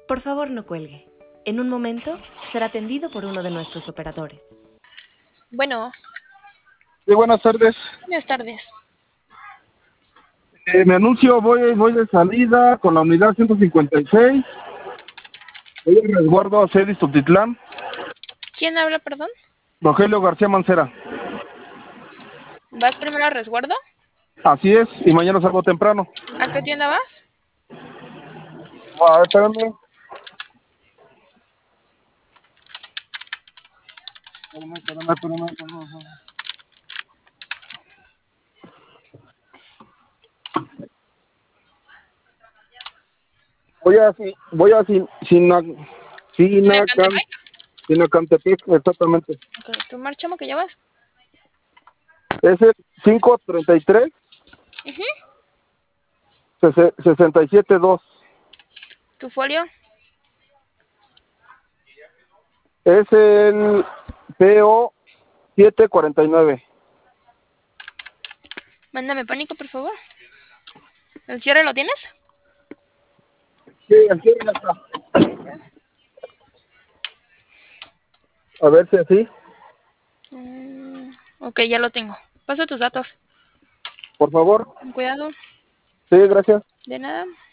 Por favor, no cuelgue. En un momento será atendido por uno de nuestros operadores. Bueno, Sí, buenas tardes. buenas tardes. Me anuncio, voy de salida con la unidad 156. Voy al resguardo a Cedis Tultitlán. ¿Quién habla, perdón? Rogelio García Mancera. ¿Vas primero al resguardo? Así es, y mañana salgo temprano. ¿A qué tienda vas? Espérame. Espérame. Voy a ¿Sinacantepec? Sinacantepec, exactamente. Ok, ¿tu marchamo que llevas? Es el 533 Ujú. 672. ¿Tu folio? Es el PO 749. Mándame pánico, por favor. ¿El cierre lo tienes? Sí, aquí ya está. A ver si así. Ok, ya lo tengo. Paso tus datos. Por favor. Con cuidado. Sí, gracias. De nada.